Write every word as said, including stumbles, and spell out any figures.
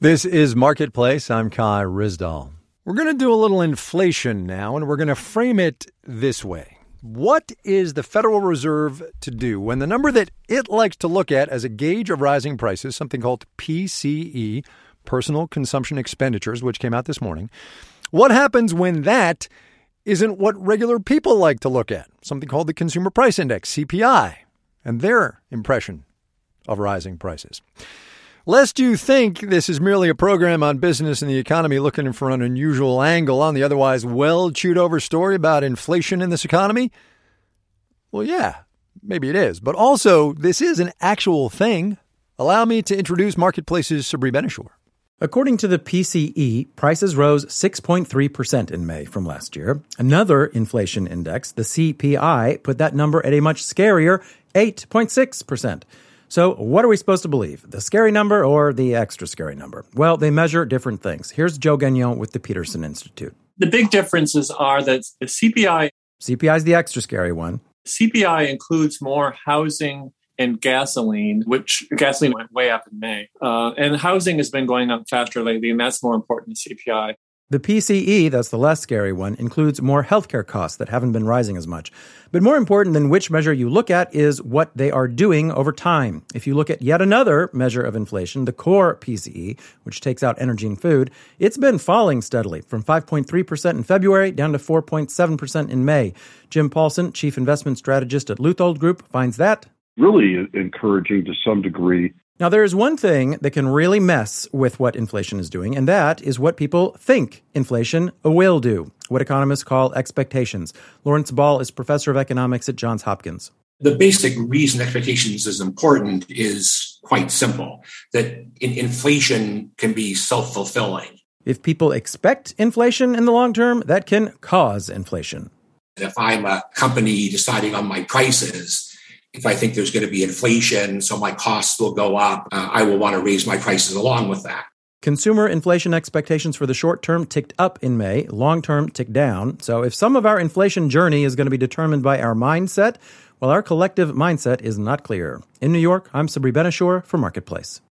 This is Marketplace. I'm Kai Ryssdal. We're going to do a little inflation now, and we're going to frame it this way. What is the Federal Reserve to do when the number that it likes to look at as a gauge of rising prices, something called P C E, Personal Consumption Expenditures, which came out this morning, what happens when that isn't what regular people like to look at, something called the Consumer Price Index, C P I, and their impression of rising prices? Lest you think this is merely a program on business and the economy looking for an unusual angle on the otherwise well-chewed-over story about inflation in this economy, well, yeah, maybe it is. But also, this is an actual thing. Allow me to introduce Marketplace's Sabri Ben-Achour. According to the P C E, prices rose six point three percent in May from last year. Another inflation index, the C P I, put that number at a much scarier eight point six percent. So what are we supposed to believe, the scary number or the extra scary number? Well, they measure different things. Here's Joe Gagnon with the Peterson Institute. The big differences are that the C P I... C P I is the extra scary one. C P I includes more housing and gasoline, which gasoline went way up in May. Uh, and housing has been going up faster lately, and that's more important than C P I. The P C E, that's the less scary one, includes more healthcare costs that haven't been rising as much. But more important than which measure you look at is what they are doing over time. If you look at yet another measure of inflation, the core P C E, which takes out energy and food, it's been falling steadily from five point three percent in February down to four point seven percent in May. Jim Paulson, chief investment strategist at Luthold Group, finds that really encouraging to some degree. Now, there is one thing that can really mess with what inflation is doing, and that is what people think inflation will do, what economists call expectations. Lawrence Ball is professor of economics at Johns Hopkins. The basic reason expectations is important is quite simple, that in inflation can be self-fulfilling. If people expect inflation in the long term, that can cause inflation. If I'm a company deciding on my prices, if I think there's going to be inflation, so my costs will go up, uh, I will want to raise my prices along with that. Consumer inflation expectations for the short term ticked up in May, long term ticked down. So if some of our inflation journey is going to be determined by our mindset, well, our collective mindset is not clear. In New York, I'm Sabri Ben-Achour for Marketplace.